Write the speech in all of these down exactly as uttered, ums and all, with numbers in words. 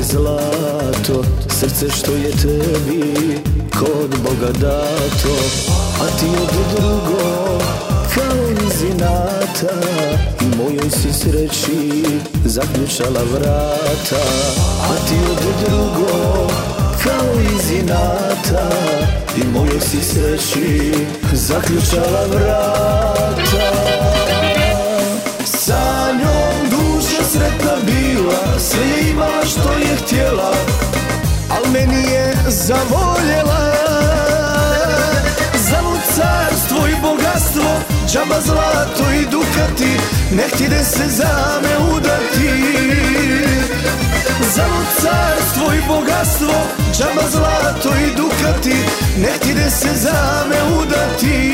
zlato, srce što je tebi kod Boga dato. A ti od drugog kao iz inata i mojoj si sreći zaključala vrata. A ti od drugog kao iz inata i mojoj si sreći zaključala vrata. Sa njom duša sretna bila, sve je imala što je htjela, al meni je zavoljela. Zalud carstvo i bogatstvo, džaba zlato i dukati, ne htide se za me udati. Zalud carstvo i bogatstvo, džaba zlato i dukati, ne htide se za me udati.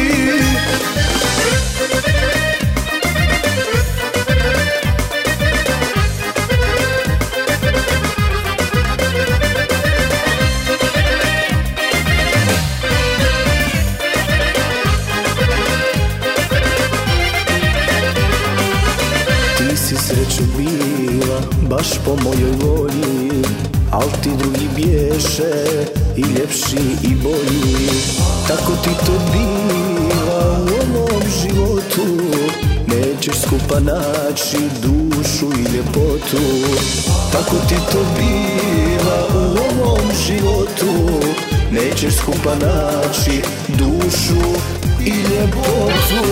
Si sreću bila baš po mojoj volji, al ti drugi bješe i ljepši i bolji. Tako ti to biva u ovom životu, nećeš skupa naći dušu i ljepotu. Tako ti to biva u ovom životu, nećeš skupa naći dušu i ljepotu.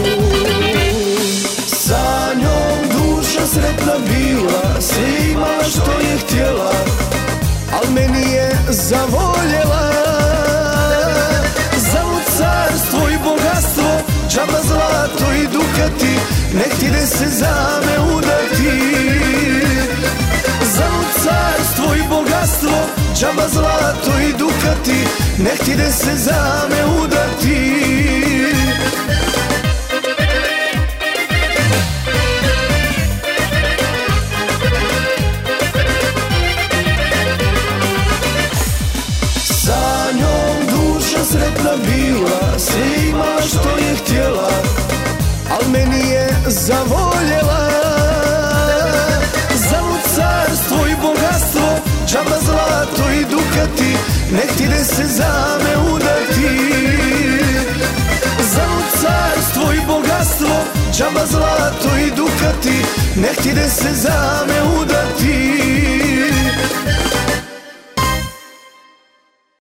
Sa njom duša sretna bila, sve ima što je htjela, al meni je zavoljela. Zalud carstvo i bogatstvo, džaba zlato i dukati, ne htide se za me udati. Zalud carstvo i bogatstvo, džaba zlato i dukati, ne htide se za me udati. Sretna bila, sve ima što je htjela, al meni je zavoljela. Zalud carstvo i bogatstvo, džaba zlato i dukati, ne htide se za me udati. Zalud carstvo i bogatstvo, džaba zlato i dukati, ne htide se za me